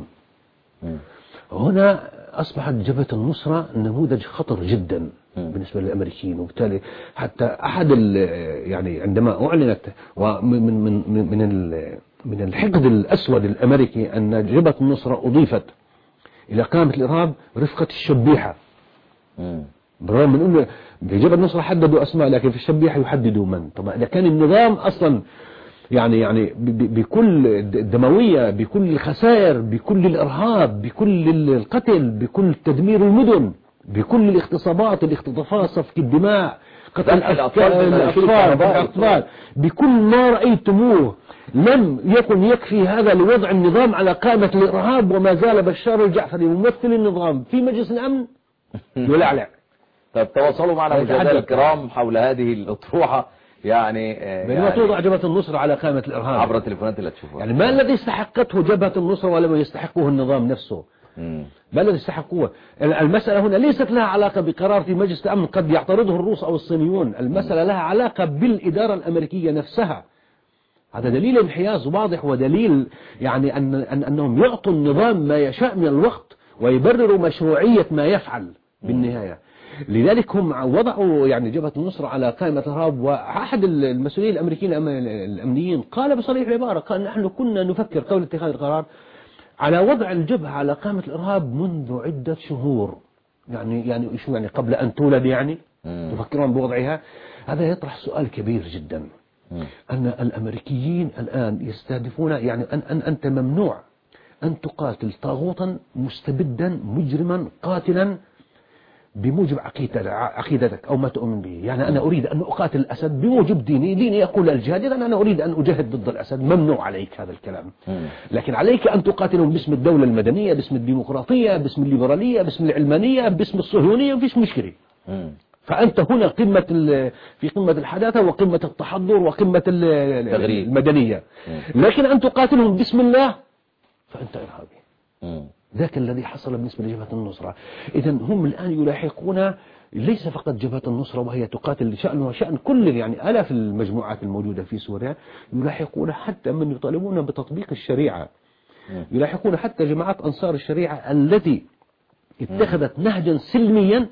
هنا أصبحت جبهة النصرة نموذج خطر جدا بالنسبة للأمريكيين، وبالتالي حتى أحد يعني عندما أعلنت ومن من من من من الحقد الأسود الأمريكي أن جبهة النصرة أضيفت إلى قائمة الإرهاب رفقة الشبيحة، بالرغم من أنه بجبهة النصرة حددوا أسماء، لكن في الشبيحة يحددوا من. طبعا إذا كان النظام أصلا يعني يعني بكل الدموية، بكل الخسائر، بكل الإرهاب، بكل القتل، بكل تدمير المدن، بكل الاغتصابات، الاختطافات، سفك الدماء، قتل الأطفال، الأطفال، بكل ما رأيتموه، لم يكن يكفي هذا لوضع النظام على قائمة الإرهاب، وما زال بشار الجعفري ممثل النظام في مجلس الأمن يلعلع. طب تواصلوا معنا مشاهدينا الكرام حول هذه الأطروحة يعني بينما يعني توضع جبهة النصرة على قائمة الإرهاب عبر التليفونات اللي تشوفوها، يعني ما الذي استحقته جبهة النصرة ولم يستحقه النظام نفسه؟ مم. ما الذي استحقوه؟ المسألة هنا ليست لها علاقة بقرار في مجلس الأمن قد يعترضه الروس أو الصينيون، المسألة لها علاقة بالإدارة الأمريكية نفسها. هذا دليل انحياز واضح، ودليل يعني أن أن أنهم يعطوا النظام ما يشاء من الوقت ويبرروا مشروعية ما يفعل بالنهاية. لذلك هم وضعوا يعني جبهة النصرة على قائمة الإرهاب، وأحد المسؤولين الأمريكيين الأمنيين قال بصريح العبارة، قال نحن كنا نفكر قبل اتخاذ القرار على وضع الجبهة على قائمة الإرهاب منذ عدة شهور، يعني يعني شو يعني قبل أن تولد يعني مم. تفكرون بوضعها. هذا يطرح سؤال كبير جدا، مم. أن الأمريكيين الآن يستهدفون يعني أن, أن أنت ممنوع أن تقاتل طاغوتا مستبدا مجرما قاتلا بموجب عقيدتك أو ما تؤمن به. يعني أنا أريد أن أقاتل الأسد بموجب ديني، ديني يقول الجهاد، إذن أنا أريد أن أجاهد ضد الأسد، ممنوع عليك هذا الكلام. لكن عليك أن تقاتلهم باسم الدولة المدنية، باسم الديمقراطية، باسم الليبرالية، باسم العلمانية، باسم الصهيونية، مفيش مشكلة. فأنت هنا قمة في قمة الحداثة وقمة التحضر وقمة المدنية، لكن أن تقاتلهم باسم الله فأنت إرهابي. ذاك الذي حصل بالنسبة لجبهة النصرة. إذن هم الآن يلاحقون ليس فقط جبهة النصرة وهي تقاتل شأنها شأن كل يعني آلاف المجموعات الموجودة في سوريا، يلاحقون حتى من يطالبون بتطبيق الشريعة، يلاحقون حتى جماعات أنصار الشريعة التي اتخذت نهجا سلميا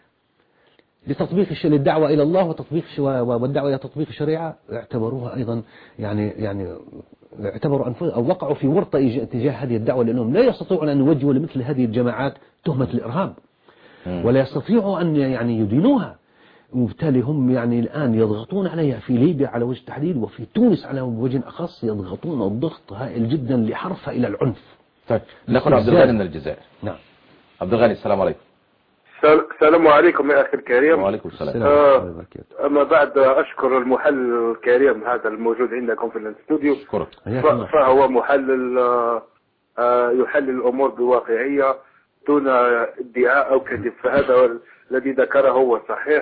لتطبيق للدعوة إلى الله وتطبيق والدعوة إلى تطبيق الشريعة، اعتبروها أيضا يعني يعني اعتبروا أنفسهم أو وقعوا في ورطة تجاه هذه الدعوة، لأنهم لا يستطيعون أن يوجهوا لمثل هذه الجماعات تهمة الإرهاب ولا يستطيعوا أن يعني يدينوها، وبالتالي هم يعني الآن يضغطون عليها في ليبيا على وجه التحديد، وفي تونس على وجه أخص يضغطون الضغط هائل جدا لحرفها إلى العنف. طيب نأخذ عبد الغني من الجزائر. نعم عبد الغني، السلام عليكم. السلام عليكم يا أخي الكريم. وعليكم السلام. آه أما بعد أشكر المحلل الكريم هذا الموجود عندكم في الاستوديو، فهو محلل آه يحلل الأمور بواقعية دون ادعاء أو كذب، فهذا الذي ذكره هو صحيح.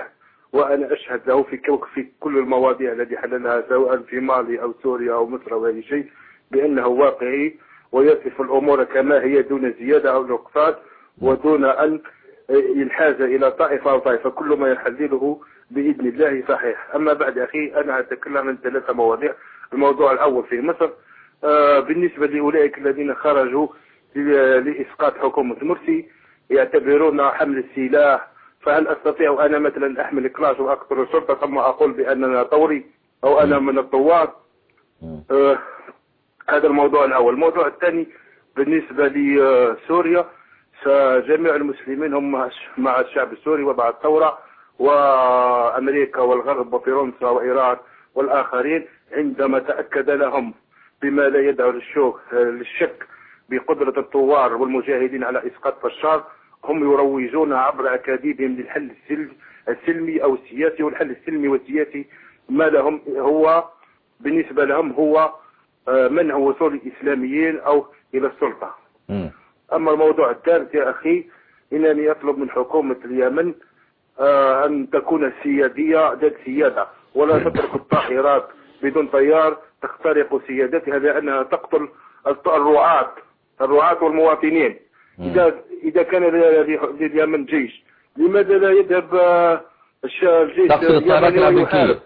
وأنا أشهد له في في كل المواضيع التي حللها سواء في مالي أو سوريا أو مصر أو أي شيء بأنه واقعي ويصف الأمور كما هي دون زيادة أو نقصان ودون أن ينحاز إلى طائفة أو طائفة. كل ما يحلله بإذن الله صحيح. أما بعد أخي أنا أتكلم عن ثلاثة مواضيع. الموضوع الأول في مصر آه بالنسبة لأولئك الذين خرجوا لإسقاط حكومة مرسي يعتبرون حمل السلاح، فهل أستطيع أنا مثلا أحمل كلاش وأقتل الشرطة ثم أقول بأننا ثوري أو أنا من الثوار؟ آه هذا الموضوع الأول. الموضوع الثاني بالنسبة لسوريا، فجميع المسلمين هم مع الشعب السوري ومع الثورة، وأمريكا والغرب وفرنسا وإيران والآخرين عندما تأكد لهم بما لا يدعو للشك بقدرة الثوار والمجاهدين على إسقاط بشار، هم يروجون عبر أكاذيبهم للحل السلمي أو السياسي، والحل السلمي والسياسي ما لهم هو بالنسبة لهم هو منع وصول الإسلاميين أو إلى السلطة. م. أما الموضوع الثالث يا أخي، إنني أطلب من حكومة اليمن آه أن تكون سيادية ذات سيادة، ولا تترك الطائرات بدون طيار تخترق سيادتها لأنها تقتل الرعاة الرعاة والمواطنين. إذا إذا كان لليمن جيش لماذا لا يذهب آه الجيش تقصد الطائرات الأمريكية؟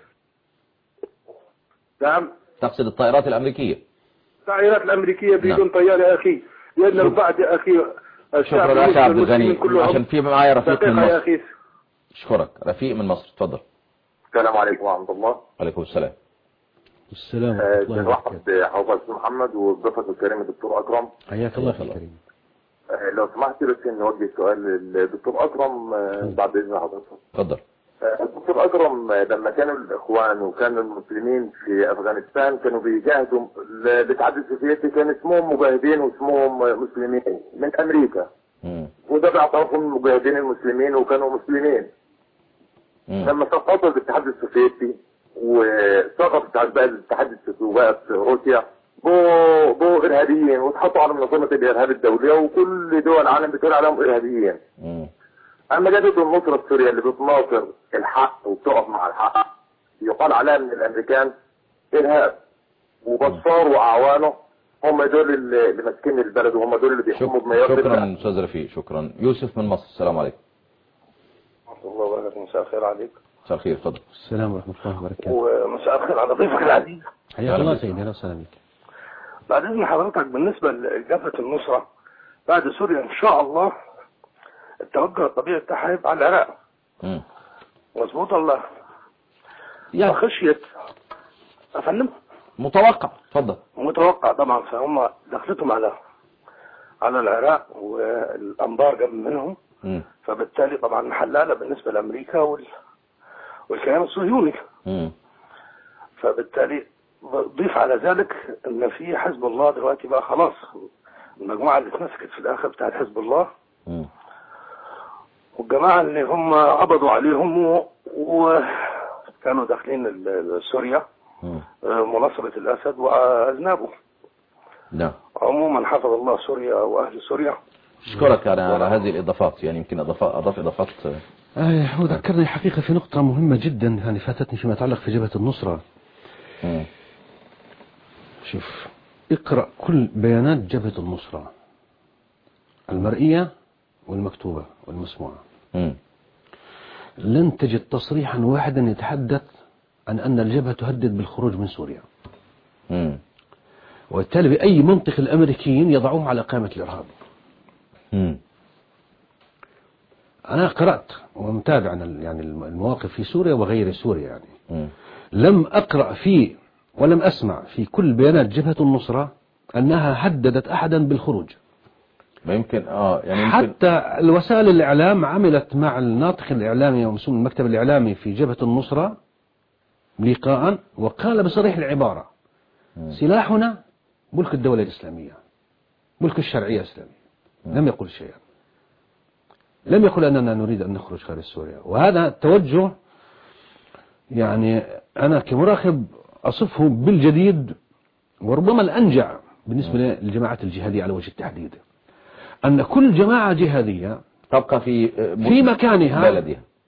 نعم، تقصد الطائرات الأمريكية؟ الطائرات الأمريكية بدون نعم. طيار يا أخي، لأن البعض يا أخي شكرا أخي عبد الغني. عشان في معايا رفيق من مصر. أشكرك. رفيق من مصر تفضل. السلام عليكم ورحمة الله. وعليكم السلام. السلام ورحمة الله وبركاته. حضرتك محمد وضيفك الكريم الدكتور أكرم. حياك الله في الكريم. لو سمحت بس نوجه سؤال للدكتور أكرم بعد إذن حضرتك. تفضل. الدكتور أكرم، لما كانوا الإخوان وكانوا المسلمين في أفغانستان كانوا بيجاهدوا بالاتحاد السوفيتي، كان اسمهم مجاهدين واسمهم مسلمين من أمريكا. م. وده باعترافهم المجاهدين المسلمين وكانوا مسلمين. م. لما سقطوا الاتحاد السوفيتي وسقط بقى الاتحاد السوفيتي روسيا بقوا بقوا إرهابيين واتحطوا على منظمة الإرهاب الدولية، وكل دول العالم بتقول عليهم إرهابيين. م. أما جبهة النصرة السورية اللي بتناصر الحق وبتقف مع الحق يقال عليها من الأمريكان إرهاب، وبشار وأعوانه هم دول اللي ماسكين البلد وهم دول اللي بيحكموا بمياه البلد. شكرا أستاذ رفيق. شكرا. يوسف من مصر. السلام عليكم. ورحمة الله وبركاته. مساء الخير عليك. مساء الخير. تفضل. السلام ورحمة الله وبركاته. ومساء الخير على ضيفك العزيز. حياك الله سيدي. أهلا وسهلا بك. بعد إذن حضرتك، بالنسبة لجبهة النصرة بعد سوريا إن شاء الله التوجه الطبيعي بتاعها هيبقى على العراق. مظبوط الله يعني خشيت افهم متوقع. اتفضل. متوقع طبعا، فهم دخلتهم على على العراق والانبار جنب منهم. م. فبالتالي طبعا حلاله بالنسبه لامريكا وال والكيان الصهيوني. م. فبالتالي ضيف على ذلك ان في حزب الله دلوقتي بقى خلاص، المجموعه اللي اتمسكت في الاخر بتاعت حزب الله م. والجماعة اللي هم قبضوا عليهم وكانوا داخلين سوريا مناصرة الأسد وأذنابه. نعم. عموما حفظ الله سوريا وأهل سوريا. أشكرك على على هذه الإضافات، يعني يمكن أضاف أضاف إضافات. آه هو ذكرني حقيقة في نقطة مهمة جدا يعني فاتتني فيما يتعلق في جبهة النصرة. م. شوف، اقرأ كل بيانات جبهة النصرة المرئية والمكتوبة والمسموعة. م. لن تجد تصريحا واحدا يتحدث عن أن الجبهة تهدد بالخروج من سوريا. م. وبالتالي بأي منطق الأمريكيين يضعوهم على قائمة الإرهاب. م. أنا قرأت ومتابع يعني المواقف في سوريا وغير سوريا يعني. م. لم أقرأ فيه ولم أسمع في كل بيانات جبهة النصرة أنها هددت أحدا بالخروج. ما يمكن اه يعني يمكن حتى الوسائل الإعلام عملت مع الناطق الإعلامي ومسؤول المكتب الإعلامي في جبهة النصرة لقاء وقال بصريح العبارة: م. سلاحنا ملك الدولة الإسلامية، ملك الشرعية الإسلامية. م. لم يقل شيئا، لم يقل أننا نريد أن نخرج خارج سوريا. وهذا التوجه يعني أنا كمراقب أصفه بالجديد وربما الأنجع بالنسبة للجماعات الجهادية على وجه التحديد، أن كل جماعة جهادية تبقى في في مكانها بلدها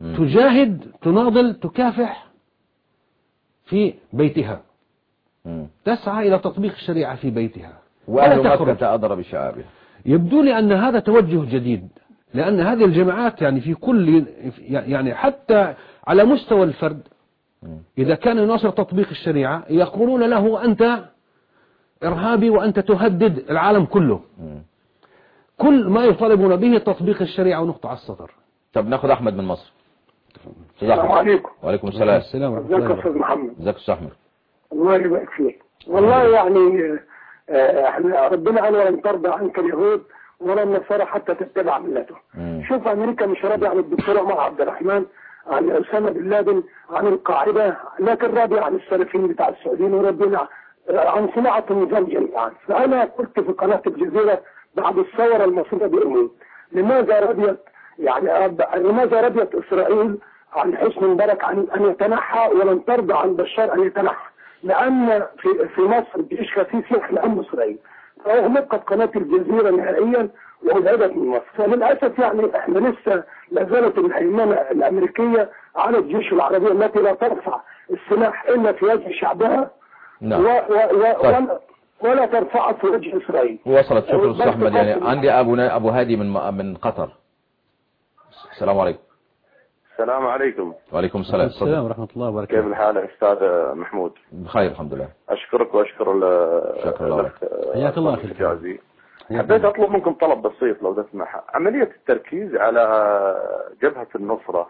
تجاهد تناضل تكافح في بيتها، مم. تسعى إلى تطبيق الشريعة في بيتها وأهل ولا تخرج. مكة أضرب بشعابها. يبدو لي أن هذا توجه جديد، لأن هذه الجماعات يعني في كل يعني حتى على مستوى الفرد إذا كان يناصر تطبيق الشريعة يقولون له أنت إرهابي وأنت تهدد العالم كله. كل ما يطالبون به تطبيق الشريعة ونقطة على السطر. طب ناخذ أحمد من مصر. السلام عليكم. وعليكم السلام. السلام ورحمة ازيك الله يا استاذ محمد؟ ازيك أستاذ أحمد؟ الله يبارك فيك. والله يعني آه، احنا ربنا قال ولن ترضى عنك اليهود ولا النصارى حتى تتبع ملته. شوف امريكا مش راضيه عن الدكتور عمر عبد الرحمن، عن اسامه بن لادن، عن القاعده، لكن راضيه عن السلفيين بتاع السعوديين وراضيه عن صناعه النظام جميعا. فانا قلت في قناه الجزيره بعد الثوره المصريه بأمين لماذا رضيت يعني لماذا رضيت اسرائيل عن حسني مبارك عن ان يتنحى ولن ترضى عن بشار ان يتنحى؟ لان في في مصر جيش خسيس يحمي امن اسرائيل. فأغلقت قناة الجزيرة نهائيا وابعدت من مصر. فللأسف يعني احنا لسه لا زالت الهيمنة الأمريكية على الجيوش العربية التي لا ترفع السلاح إلا في وجه شعبها. نعم. و و و طيب. ولا, ولا ترفعه في وجه إسرائيل. وصلت. شكرا أستاذ أحمد. يعني عندي أبو أبو هادي من من قطر. السلام عليكم. السلام عليكم. وعليكم السلام. السلام ورحمة الله وبركاته. كيف الحال يا أستاذ محمود؟ بخير الحمد لله. أشكرك وأشكر شكرا الله. حياك الله أخي الحجازي. حبيت أطلب منكم طلب بسيط لو تسمح. عملية التركيز على جبهة النصرة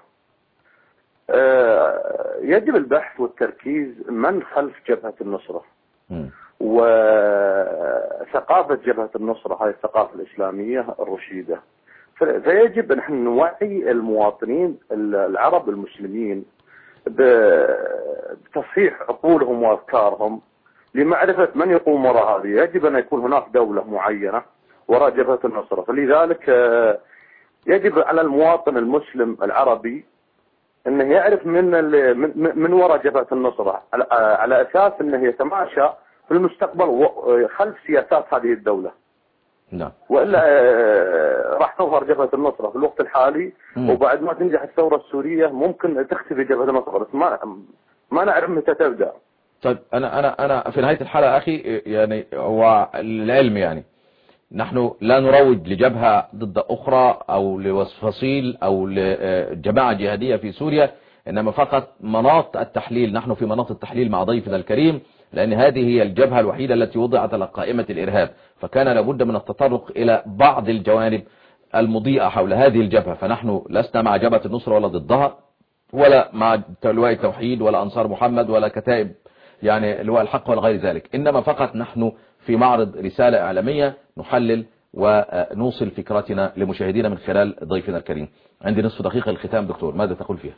يجب البحث والتركيز من خلف جبهة النصرة م. وثقافة جبهة النصرة هاي الثقافة الإسلامية الرشيدة. فيجب أن نحن نوعي المواطنين العرب المسلمين بتصحيح عقولهم وأفكارهم لمعرفة من يقوم وراء هذه. يجب أن يكون هناك دولة معينة وراء جبهة النصرة. فلذلك يجب على المواطن المسلم العربي أنه يعرف من من وراء جبهة النصرة على أساس أنه يتماشى في المستقبل خلف سياسات هذه الدولة. نعم. وإلا راح تظهر جبهة النصرة في الوقت الحالي م. وبعد ما تنجح الثورة السورية ممكن تختفي جبهة النصرة، بس ما ما نعرف متى تبدأ. طيب أنا أنا أنا في نهاية الحلقة أخي يعني هو العلم يعني نحن لا نروج لجبهة ضد أخرى أو لفصيل أو لجماعة جهادية في سوريا، إنما فقط مناط التحليل. نحن في مناط التحليل مع ضيفنا الكريم، لأن هذه هي الجبهة الوحيدة التي وضعت على قائمة الإرهاب، فكان لابد من التطرق إلى بعض الجوانب المضيئة حول هذه الجبهة. فنحن لسنا مع جبهة النصرة ولا ضدها، ولا مع لواء التوحيد ولا أنصار محمد ولا كتائب يعني لواء الحق ولا غير ذلك، إنما فقط نحن في معرض رسالة إعلامية نحلل ونوصل فكرتنا لمشاهدينا من خلال ضيفنا الكريم. عندي نصف دقيقة للختام دكتور، ماذا تقول فيها؟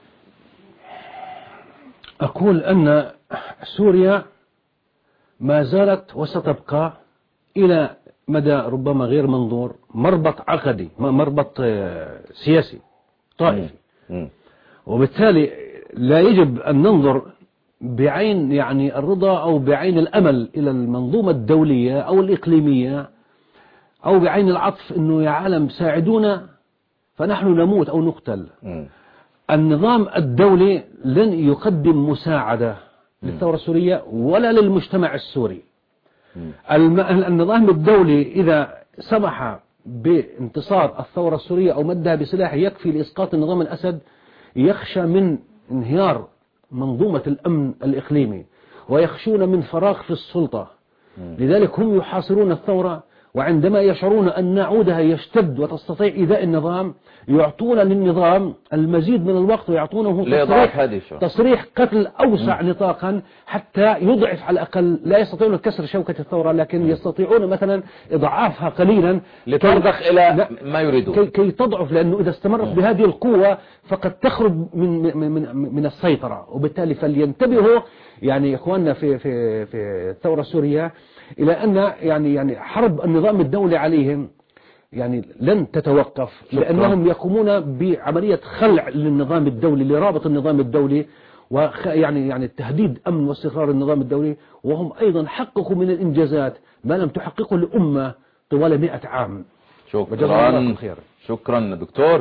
أقول أن سوريا ما زالت وستبقى إلى مدى ربما غير منظور مربط عقدي، مربط سياسي طائفي، وبالتالي لا يجب أن ننظر بعين يعني الرضا أو بعين الأمل إلى المنظومة الدولية أو الإقليمية أو بعين العطف أنه يا عالم ساعدونا فنحن نموت أو نقتل. م. النظام الدولي لن يقدم مساعدة م. للثورة السورية ولا للمجتمع السوري. الم... النظام الدولي إذا سمح بانتصار الثورة السورية أو مدها بسلاح يكفي لإسقاط النظام الأسد يخشى من انهيار منظومة الأمن الإقليمي ويخشون من فراغ في السلطة. م. لذلك هم يحاصرون الثورة، وعندما يشعرون أن نعودها يشتد وتستطيع إيذاء النظام يعطون للنظام المزيد من الوقت ويعطونه تصريح, تصريح قتل أوسع م. نطاقا حتى يضعف على الأقل. لا يستطيعون كسر شوكة الثورة لكن م. يستطيعون مثلا إضعافها قليلا لترضخ إلى ما يريدون كي, كي تضعف، لأنه إذا استمرت م. بهذه القوة فقد تخرج من, من, من, من السيطرة. وبالتالي فلينتبهوا يعني إخواننا في, في, في الثورة السورية إلى أن يعني يعني حرب النظام الدولي عليهم يعني لن تتوقف، لأنهم يقومون بعملية خلع للنظام الدولي لرابط النظام الدولي ويعني يعني تهديد أمن واستقرار النظام الدولي، وهم أيضا حققوا من الإنجازات ما لم تحققه الأمة طوال مئة عام. شكرا شكرا دكتور.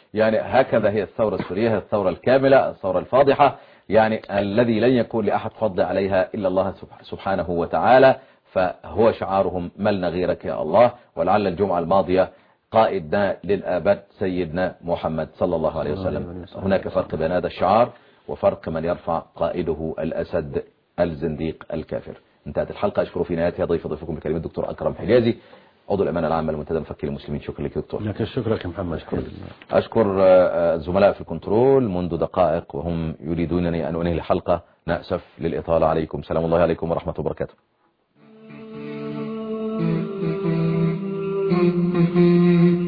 يعني هكذا هي الثورة السورية، هي الثورة الكاملة، الثورة الفاضحة، يعني الذي لن يكون لأحد فضل عليها إلا الله سبحانه وتعالى. فهو شعارهم ملنا غيرك يا الله. ولعل الجمعة الماضية قائدنا للآبد سيدنا محمد صلى الله عليه وسلم. هناك فرق بين هذا الشعار وفرق من يرفع قائده الأسد الزنديق الكافر. انتهت الحلقة. أشكر في نهايتها ضيف ضيفكم الكريم الدكتور أكرم حجازي، عضو الأمانة العامة لمنتدى مفكري المسلمين. شكرا لك دكتور. لك الشكر يا محمد. أشكر أشكر الزملاء في الكنترول منذ دقائق وهم يريدونني أن أنهي الحلقة. نأسف للإطالة عليكم. سلام الله عليكم ورحمة وبركاته. Thank you.